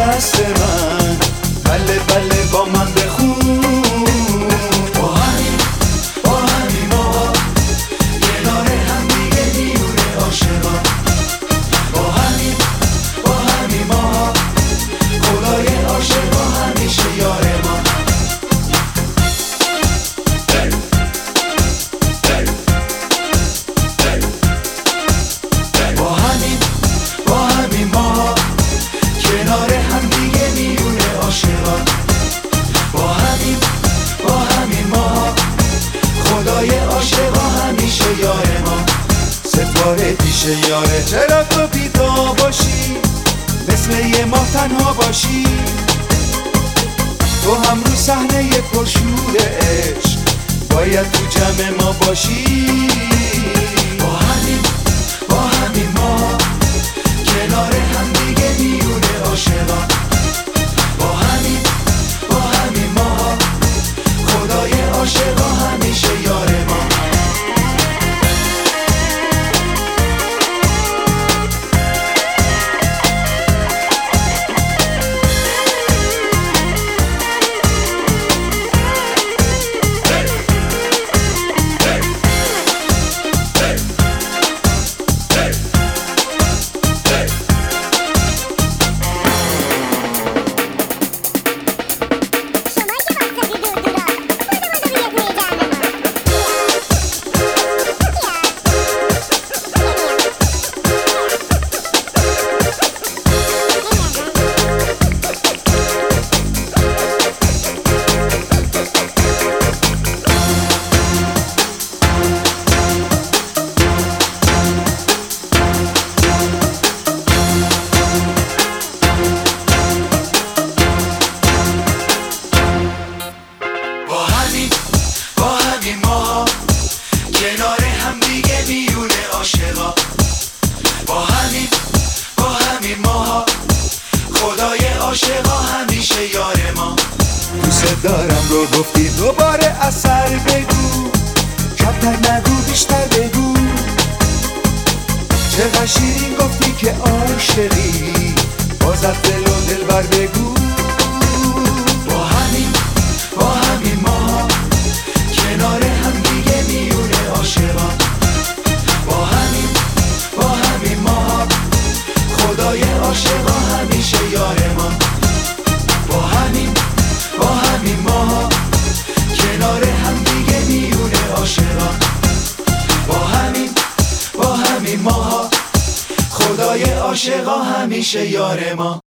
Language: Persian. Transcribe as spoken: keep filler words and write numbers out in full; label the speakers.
Speaker 1: دست من، بله بله با من بخون. با همین با همین ما کنار هم دیگه میونه عاشقان. با همین با همین ما خدای عاشقا همیشه یار ما. با همین با همین ما کنار هم دیگه میونه عاشقان. با همین با همین ما خدای عاشقا همیشه یار ما. ستاره پیش یاره چرا تو بی‌تا باشی، مثل یه ماه تنها باشی، تو هم رو صحنه پرشور عشق باید تو جمع ما باشی. با همین با همین ما کنار هم دیگه میونه عاشقان. با همین با همین ما خدای عاشقا همیشه یار ما. کنار هم دیگه میونه عاشقا. با همین با همین ماها خدای عاشقا همیشه یار ما. دوست دارم رو گفتی دوباره اثر بگو، کمتر نگو بیشتر بگو. چقدر شیرین گفتی که عاشقی، باز از دل و دلبر بگو. با همین با همین ماها کنار هم دیگه میونه عاشقان. با همین با همین ما خدای عاشقا همیشه یار ما. با همین با همین ما کنار هم دیگه میونه عاشقان. با همین با همین ما خدای عاشقا همیشه یار ما.